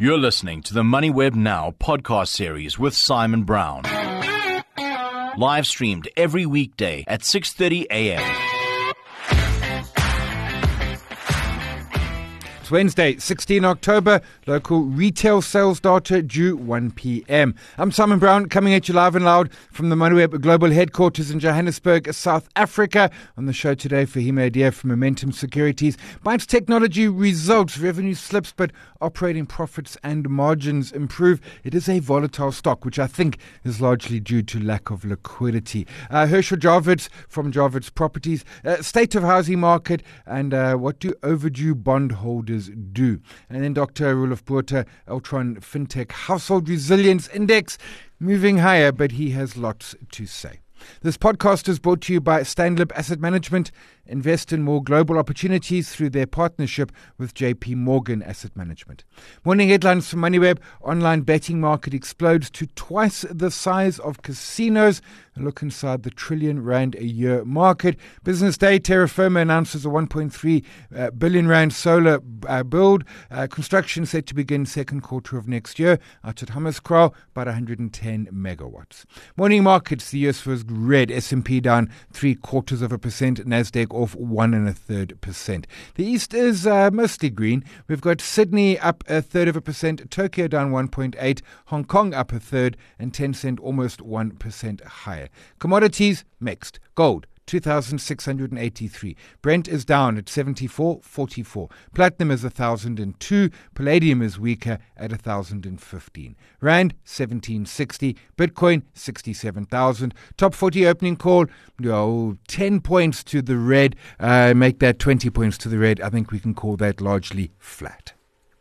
You're listening to the MoneyWeb Now podcast series with Simon Brown. Live streamed every weekday at 6:30 a.m. Wednesday, 16 October, local retail sales data due 1 p.m. I'm Simon Brown, coming at you live and loud from the MoneyWeb Global Headquarters in Johannesburg, South Africa. On the show today, Fahima Adia from Momentum Securities. Bytes Technology results, revenue slips, but operating profits and margins improve. It is a volatile stock, which I think is largely due to lack of liquidity. Herschel Jarvis from Jarvis Properties, state of housing market, and what do overdue bondholders do? And then Dr. Roelof Botha, Altron FinTech Household Resilience Index, moving higher, but he has lots to say. This podcast is brought to you by Stanlib Asset Management. Invest in more global opportunities through their partnership with JP Morgan Asset Management. Morning headlines from MoneyWeb. Online betting market explodes to twice the size of casinos. A look inside the R1 trillion a year market. Business Day, Terra Firma announces a 1.3 billion rand solar build. Construction set to begin second quarter of next year. Out at Hammarskraal, about 110 megawatts. Morning markets, the US was red. S&P down 0.75%. Nasdaq off 1.33%. The East is mostly green. We've got Sydney up 0.33%, Tokyo down 1.8%, Hong Kong up 1/3, and Tencent almost 1% higher. Commodities mixed. Gold 2,683. Brent is down at 74.44. Platinum is 1,002. Palladium is weaker at 1,015. Rand 1760. Bitcoin 67,000. Top 40 opening call. 10 points to the red. Make that 20 points to the red. I think we can call that largely flat.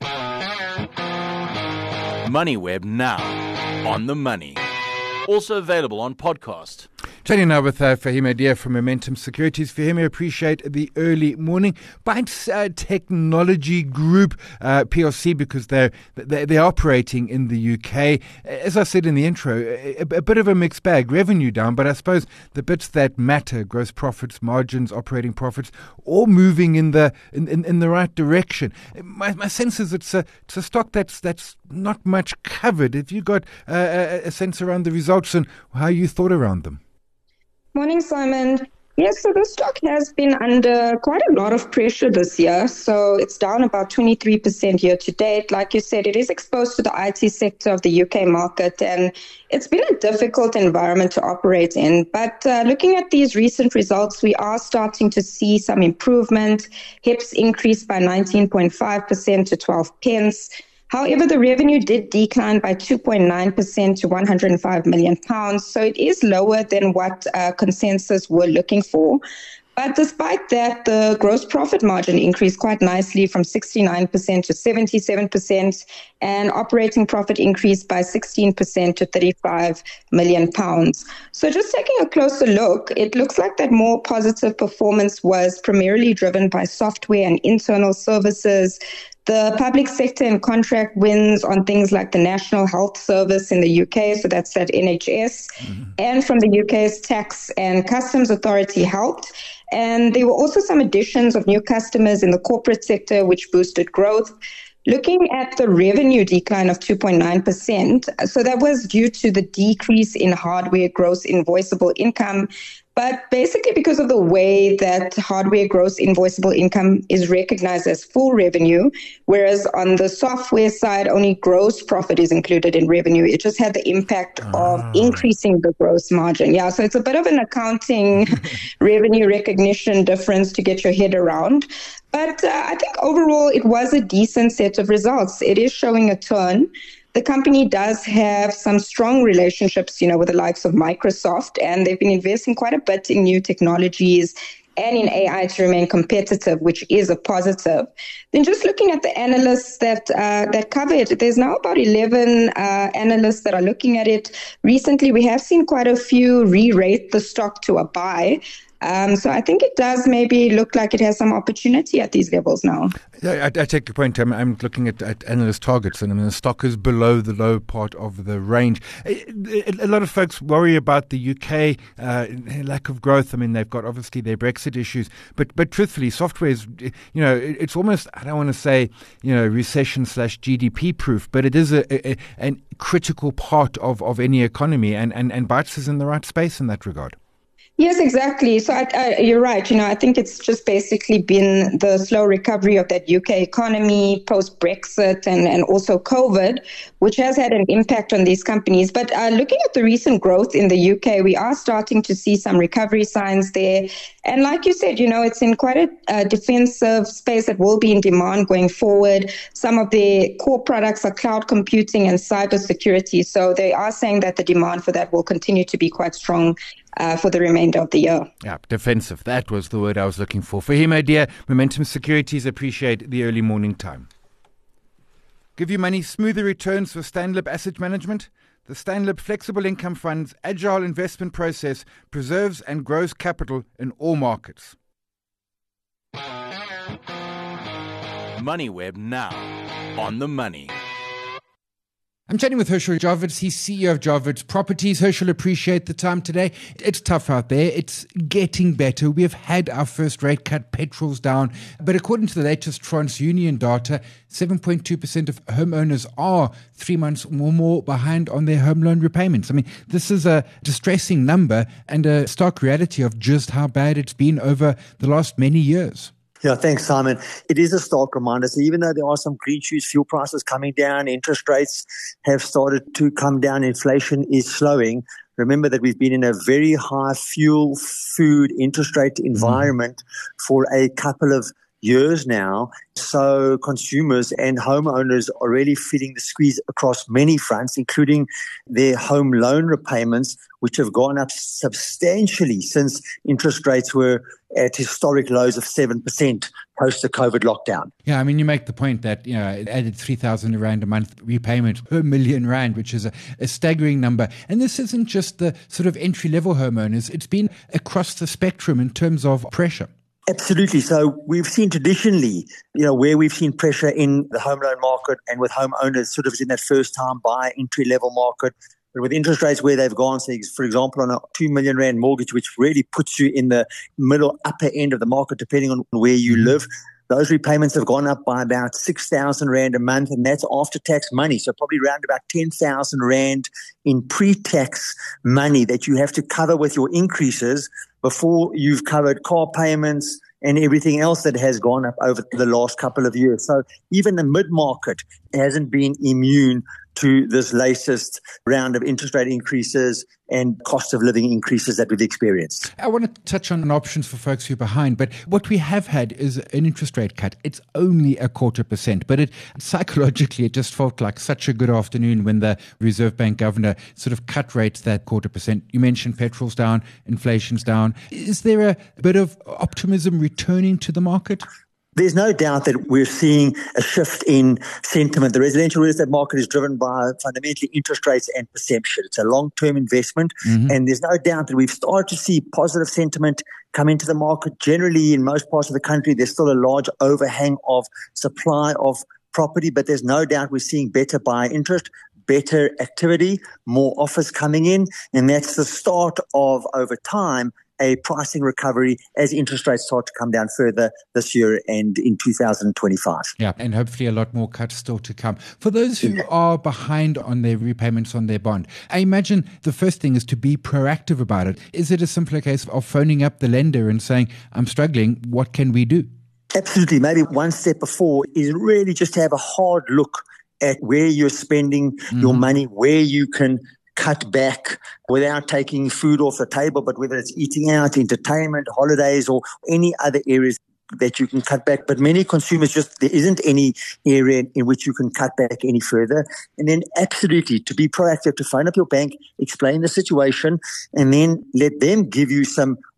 MoneyWeb Now, on the money. Also available on podcast. Chatting now with Fahima Adia from Momentum Securities. Fahima, appreciate the early morning. Bytes Technology Group, PLC, because they're operating in the UK. As I said in the intro, a bit of a mixed bag. Revenue down, but I suppose the bits that matter, gross profits, margins, operating profits, all moving in the right direction. My sense is it's a stock that's not much covered. Have you got a sense around the results and how you thought around them? Morning, Simon. Yes, so the stock has been under quite a lot of pressure this year. So it's down about 23% year to date. Like you said, it is exposed to the IT sector of the UK market, and it's been a difficult environment to operate in. But looking at these recent results, we are starting to see some improvement. HEPS increased by 19.5% to 12 pence. However, the revenue did decline by 2.9% to £105 million. So it is lower than what consensus were looking for. But despite that, the gross profit margin increased quite nicely from 69% to 77%, and operating profit increased by 16% to £35 million. So just taking a closer look, it looks like that more positive performance was primarily driven by software and internal services. The public sector and contract wins on things like the National Health Service in the UK, so that's at NHS, and from the UK's Tax and Customs Authority helped. And there were also some additions of new customers in the corporate sector, which boosted growth. Looking at the revenue decline of 2.9%, so that was due to the decrease in hardware gross invoiceable income, but basically because of the way that hardware gross invoiceable income is recognized as full revenue, whereas on the software side, only gross profit is included in revenue. It just had the impact of increasing the gross margin. Yeah, so it's a bit of an accounting revenue recognition difference to get your head around. But I think overall it was a decent set of results. It is showing a turn. The company does have some strong relationships, with the likes of Microsoft, and they've been investing quite a bit in new technologies and in AI to remain competitive, which is a positive. Then just looking at the analysts that cover it, there's now about 11 analysts that are looking at it. Recently, we have seen quite a few re-rate the stock to a buy. So I think it does maybe look like it has some opportunity at these levels now. Yeah, I take your point. I'm looking at analyst targets, and the stock is below the low part of the range. A lot of folks worry about the UK lack of growth. I mean, they've got obviously their Brexit issues, but truthfully, software is, it's almost, I don't want to say, recession/GDP proof, but it is a critical part of any economy, and Bytes is in the right space in that regard. Yes, exactly. So you're right. I think it's just basically been the slow recovery of that UK economy post-Brexit and also COVID, which has had an impact on these companies. But looking at the recent growth in the UK, we are starting to see some recovery signs there. And like you said, it's in quite a defensive space that will be in demand going forward. Some of their core products are cloud computing and cybersecurity. So they are saying that the demand for that will continue to be quite strong for the remainder of the year. Yeah, defensive. That was the word I was looking for. Fahima Dia, Momentum Securities, appreciate the early morning time. Give you money, smoother returns for Stanlib Asset Management. The Stanlib Flexible Income Fund's agile investment process preserves and grows capital in all markets. MoneyWeb now, on the money. I'm chatting with Herschel Javits. He's CEO of Javits Properties. Herschel, appreciate the time today. It's tough out there. It's getting better. We have had our first rate cut, petrol's down. But according to the latest TransUnion data, 7.2% of homeowners are 3 months or more behind on their home loan repayments. I mean, this is a distressing number and a stark reality of just how bad it's been over the last many years. Yeah, thanks, Simon. It is a stark reminder. So even though there are some green shoots, fuel prices coming down, interest rates have started to come down, inflation is slowing. Remember that we've been in a very high fuel, food, interest rate environment for a couple of years now. So consumers and homeowners are really feeling the squeeze across many fronts, including their home loan repayments, which have gone up substantially since interest rates were at historic lows of 7% post the COVID lockdown. Yeah, I mean, you make the point that, it added 3,000 Rand a month repayment per million Rand, which is a staggering number. And this isn't just the sort of entry-level homeowners. It's been across the spectrum in terms of pressure. Absolutely. So we've seen traditionally, where we've seen pressure in the home loan market and with homeowners sort of in that first time buy entry-level market. But with interest rates where they've gone, so for example, on a 2 million Rand mortgage, which really puts you in the middle upper end of the market, depending on where you live, those repayments have gone up by about 6,000 Rand a month, and that's after-tax money. So probably around about 10,000 Rand in pre-tax money that you have to cover with your increases before you've covered car payments and everything else that has gone up over the last couple of years. So even the mid-market hasn't been immune to this latest round of interest rate increases and cost of living increases that we've experienced. I want to touch on options for folks who are behind, but what we have had is an interest rate cut. It's only 0.25%, but psychologically it just felt like such a good afternoon when the Reserve Bank governor sort of cut rates that 0.25%. You mentioned petrol's down, inflation's down. Is there a bit of optimism returning to the market? There's no doubt that we're seeing a shift in sentiment. The residential real estate market is driven by fundamentally interest rates and perception. It's a long-term investment, and there's no doubt that we've started to see positive sentiment come into the market. Generally, in most parts of the country, there's still a large overhang of supply of property, but there's no doubt we're seeing better buyer interest, better activity, more offers coming in, and that's the start of, over time, a pricing recovery as interest rates start to come down further this year and in 2025. Yeah, and hopefully a lot more cuts still to come. For those who are behind on their repayments on their bond, I imagine the first thing is to be proactive about it. Is it a simpler case of phoning up the lender and saying, I'm struggling, what can we do? Absolutely. Maybe one step before is really just to have a hard look at where you're spending your money, where you can cut back without taking food off the table, but whether it's eating out, entertainment, holidays, or any other areas that you can cut back. But many consumers there isn't any area in which you can cut back any further. And then absolutely to be proactive, to phone up your bank, explain the situation, and then let them give you some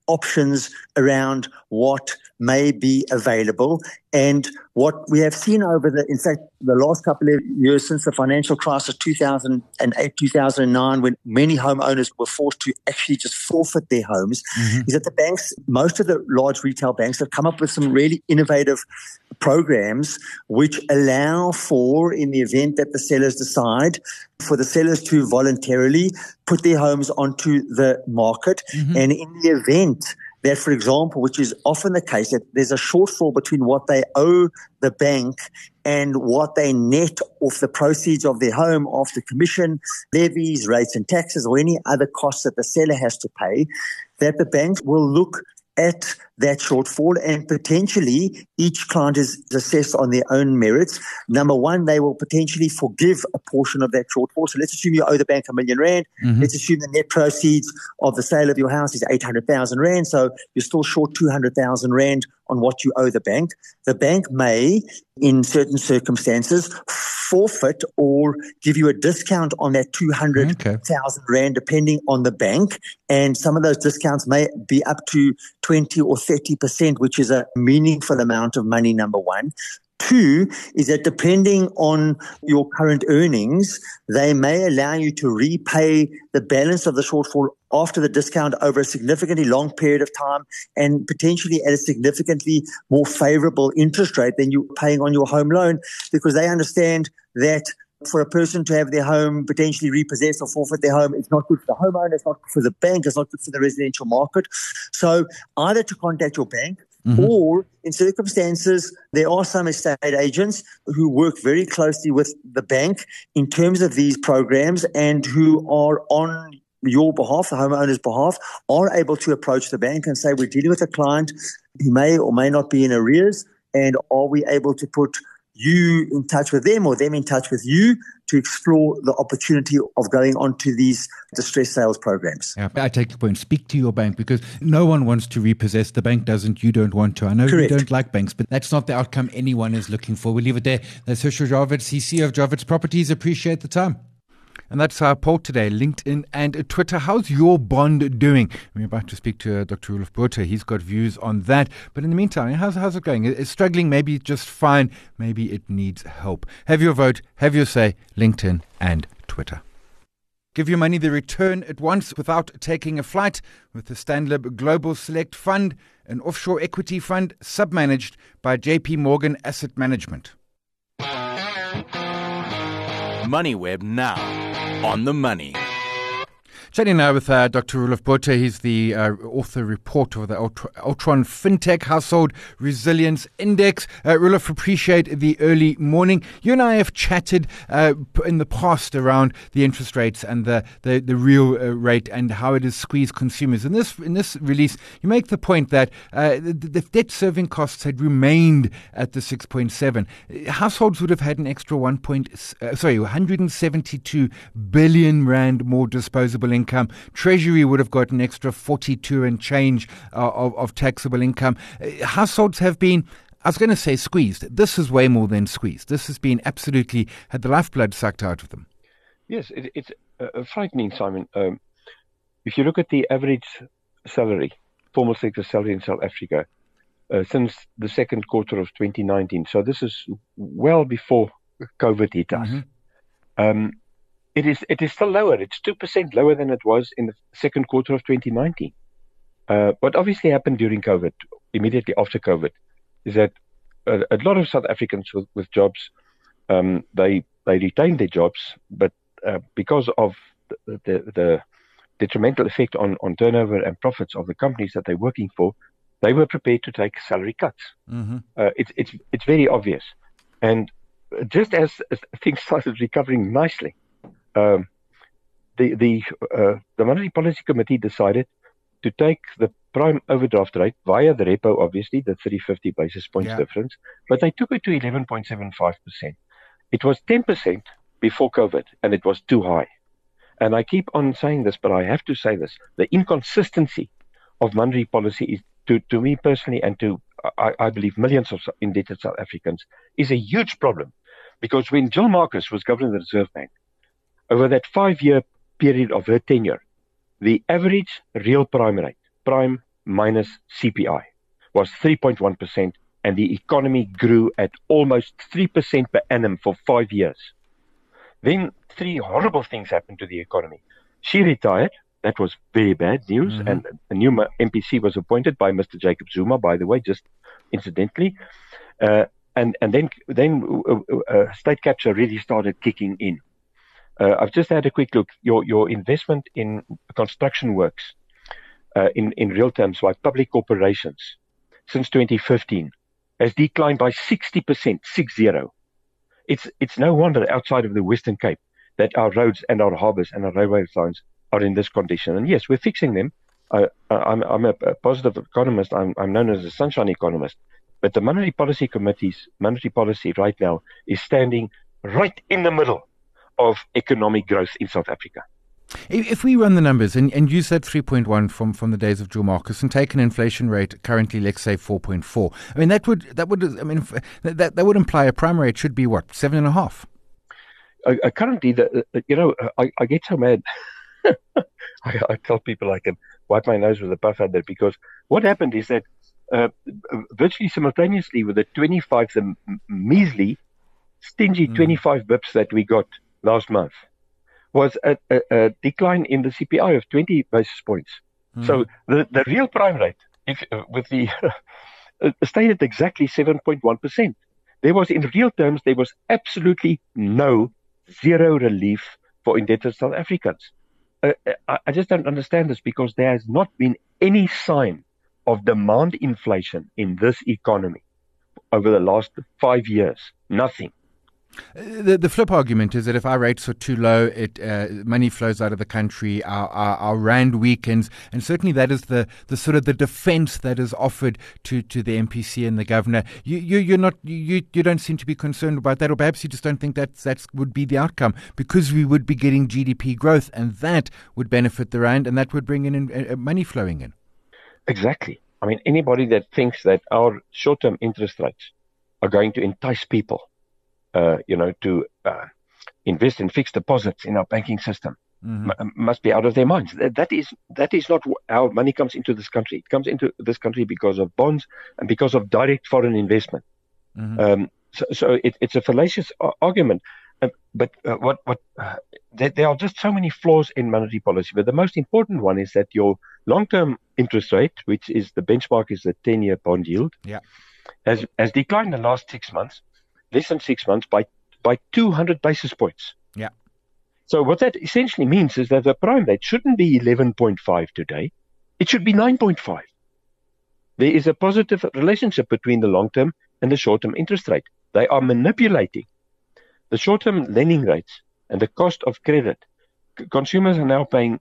options around what may be available. And what we have seen in fact, the last couple of years since the financial crisis, 2008, 2009, when many homeowners were forced to actually just forfeit their homes, is that the banks, most of the large retail banks, have come up with some really innovative programs which allow for, in the event that the sellers decide, for the sellers to voluntarily put their homes onto the market. And in the event that, for example, which is often the case, that there's a shortfall between what they owe the bank and what they net off the proceeds of their home after commission, levies, rates and taxes, or any other costs that the seller has to pay, that the bank will look at that shortfall, and potentially each client is assessed on their own merits. Number one, they will potentially forgive a portion of that shortfall. So let's assume you owe the bank R1 million. Let's assume the net proceeds of the sale of your house is 800,000 Rand. So you're still short 200,000 Rand on what you owe the bank. The bank may, in certain circumstances, forfeit or give you a discount on that 200,000 Rand, depending on the bank. And some of those discounts may be up to 20 or 30%, which is a meaningful amount of money, number one. Two is that depending on your current earnings, they may allow you to repay the balance of the shortfall after the discount over a significantly long period of time, and potentially at a significantly more favorable interest rate than you're paying on your home loan, because they understand that for a person to have their home potentially repossessed or forfeit their home, it's not good for the homeowner, it's not good for the bank, it's not good for the residential market. So either to contact your bank, or in circumstances, there are some estate agents who work very closely with the bank in terms of these programs, and who are on your behalf, the homeowner's behalf, are able to approach the bank and say, we're dealing with a client who may or may not be in arrears, and are we able to put you in touch with them or them in touch with you to explore the opportunity of going on to these distress sales programs. Yeah, I take your point. Speak to your bank, because no one wants to repossess. The bank doesn't. You don't want to. I know you don't like banks, but that's not the outcome anyone is looking for. We'll leave it there. That's Herschel Javits, CC of Javits Properties. Appreciate the time. And that's our poll today, LinkedIn and Twitter. How's your bond doing? We're about to speak to Dr. Roelof Botha. He's got views on that. But in the meantime, how's it going? It's struggling, maybe just fine. Maybe it needs help. Have your vote, have your say, LinkedIn and Twitter. Give your money the return at once without taking a flight with the Stanlib Global Select Fund, an offshore equity fund submanaged by JP Morgan Asset Management. MoneyWeb now. On the money. Chatting now with Dr. Roelof Botha. He's the author report of the Altron FinTech Household Resilience Index. Roelof, appreciate the early morning. You and I have chatted in the past around the interest rates and the real rate and how it has squeezed consumers. In this release, you make the point that the debt serving costs had remained at the 6.7. Households would have had an extra 172 billion Rand more disposable income. Treasury would have got an extra 42 and change of taxable income. Households have been, I was going to say squeezed. This is way more than squeezed. This has been absolutely had the lifeblood sucked out of them. Yes, it's frightening, Simon. If you look at the average salary, formal sector salary in South Africa, since the second quarter of 2019, so this is well before COVID hit us. It is still lower. It's 2% lower than it was in the second quarter of 2019. What obviously happened during COVID, immediately after COVID, is that a lot of South Africans with jobs, they retained their jobs, but because of the detrimental effect on turnover and profits of the companies that they're working for, they were prepared to take salary cuts. It's very obvious. And just as things started recovering nicely, the Monetary Policy Committee decided to take the prime overdraft rate via the repo, obviously, the 350 basis points difference, but they took it to 11.75%. It was 10% before COVID, and it was too high. And I keep on saying this, but I have to say this. The inconsistency of monetary policy is, to me personally, and to, I believe, millions of indebted South Africans, is a huge problem. Because when Jill Marcus was governor of the Reserve Bank, over that 5-year period of her tenure, the average real prime rate, prime minus CPI was 3.1%, and the economy grew at almost 3% per annum for 5 years. Then 3 horrible things happened to the economy. She retired. That was very bad news. Mm-hmm. And a new MPC was appointed by Mr. Jacob Zuma, by the way, just incidentally. And then state capture really started kicking in. I've just had a quick look. Your investment in construction works in real terms by public corporations since 2015 has declined by 60%, 60. It's no wonder outside of the Western Cape that our roads and our harbours and our railway lines are in this condition. And yes, we're fixing them. I'm a positive economist. I'm known as a sunshine economist. But the Monetary Policy Committee's monetary policy right now is standing right in the middle of economic growth in South Africa. If we run the numbers and use that 3.1 from the days of Joe Marcus and take an inflation rate currently, let's say 4.4, I mean that would imply a prime rate should be what, 7.5? Currently, I get so mad. I tell people I can wipe my nose with a puff at that, because what happened is that virtually simultaneously with the measly, stingy 25 bips that we got last month, was a decline in the CPI of 20 basis points. So the real prime rate, with the stayed at exactly 7.1%. There was, in real terms, there was absolutely zero relief for indebted South Africans. I just don't understand this, because there has not been any sign of demand inflation in this economy over the last 5 years. Nothing. The flip argument is that if our rates are too low, money flows out of the country, our rand weakens, and certainly that is the sort of the defence that is offered to the MPC and the governor. You don't seem to be concerned about that, or perhaps you just don't think that would be the outcome, because we would be getting GDP growth, and that would benefit the rand, and that would bring in money flowing in. Exactly. I mean, anybody that thinks that our short-term interest rates are going to entice people to invest in fixed deposits in our banking system, must be out of their minds. That is not how money comes into this country. It comes into this country because of bonds and because of direct foreign investment. So it's a fallacious argument. But there are just so many flaws in monetary policy. But the most important one is that your long-term interest rate, which is the benchmark, is the 10-year bond yield, has declined in the last 6 months. Less than 6 months by 200 basis points. Yeah. So what that essentially means is that the prime rate shouldn't be 11.5 today. It should be 9.5. There is a positive relationship between the long-term and the short-term interest rate. They are manipulating the short-term lending rates and the cost of credit. Consumers are now paying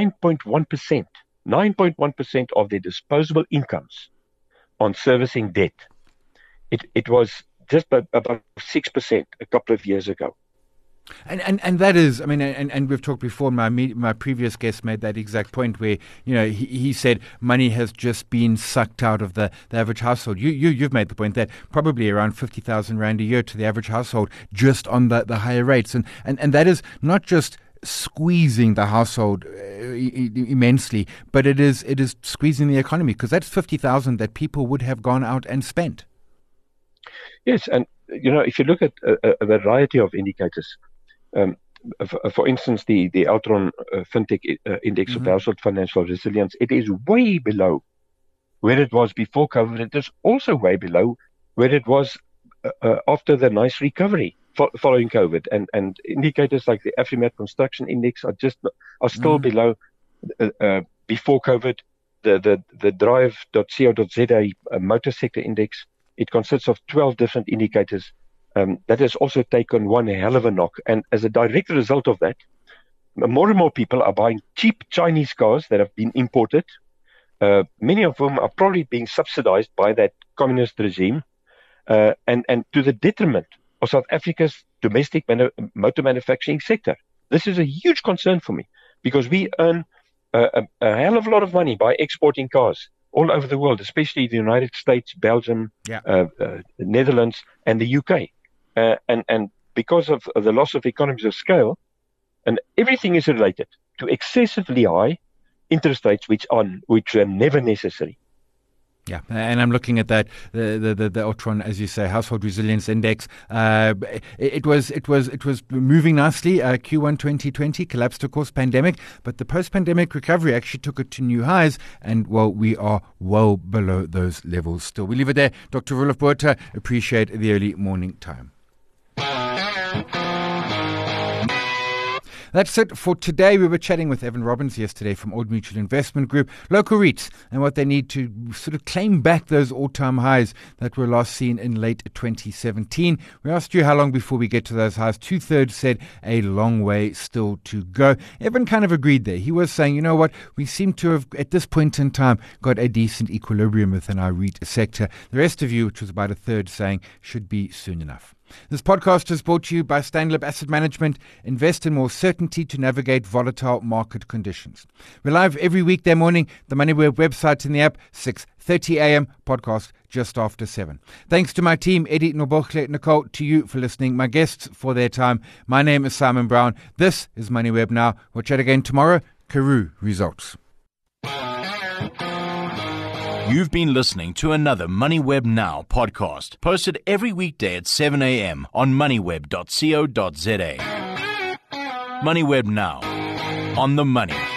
9.1% of their disposable incomes on servicing debt. It was just about 6% a couple of years ago. And that is, I mean, and we've talked before, my previous guest made that exact point where, he said money has just been sucked out of the average household. You've made the point that probably around 50,000 rand a year to the average household just on the higher rates. And that is not just squeezing the household immensely, but it is squeezing the economy, because that's 50,000 that people would have gone out and spent. Yes, and if you look at a variety of indicators, for instance, the Altron FinTech Index of Household Financial Resilience, it is way below where it was before COVID. It is also way below where it was after the nice recovery following COVID. And indicators like the Afrimat Construction Index are still below before COVID. The drive.co.za motor sector index, it consists of 12 different indicators. That has also taken one hell of a knock. And as a direct result of that, more and more people are buying cheap Chinese cars that have been imported. Many of them are probably being subsidized by that communist regime, and to the detriment of South Africa's domestic motor manufacturing sector. This is a huge concern for me, because we earn a hell of a lot of money by exporting cars all over the world, especially the United States, Belgium, Netherlands, and the UK. And because of the loss of economies of scale, and everything is related to excessively high interest rates which are never necessary. Yeah, and I'm looking at that the Altron, as you say, Household Resilience Index. It was moving nicely. Q1 2020 collapsed, of course, pandemic, but the post-pandemic recovery actually took it to new highs, and well, we are well below those levels still. We leave it there. Dr. Roelof Botha, appreciate the early morning time. That's it for today. We were chatting with Evan Robbins yesterday from Old Mutual Investment Group, local REITs, and what they need to sort of claim back those all-time highs that were last seen in late 2017. We asked you how long before we get to those highs. 2/3 said a long way still to go. Evan kind of agreed there. He was saying, you know what, we seem to have, at this point in time, got a decent equilibrium within our REIT sector. The rest of you, which was about 1/3, saying should be soon enough. This podcast is brought to you by Stanlib Asset Management. Invest in more certainty to navigate volatile market conditions. We're live every weekday morning. The MoneyWeb website and the app, 6:30 a.m. podcast just after 7. Thanks to my team, Eddie, Nobochle, Nicole, to you for listening, my guests for their time. My name is Simon Brown. This is MoneyWeb Now. We'll chat again tomorrow. Karoo results. You've been listening to another MoneyWeb Now podcast, posted every weekday at 7 a.m. on moneyweb.co.za. MoneyWeb Now, on the money.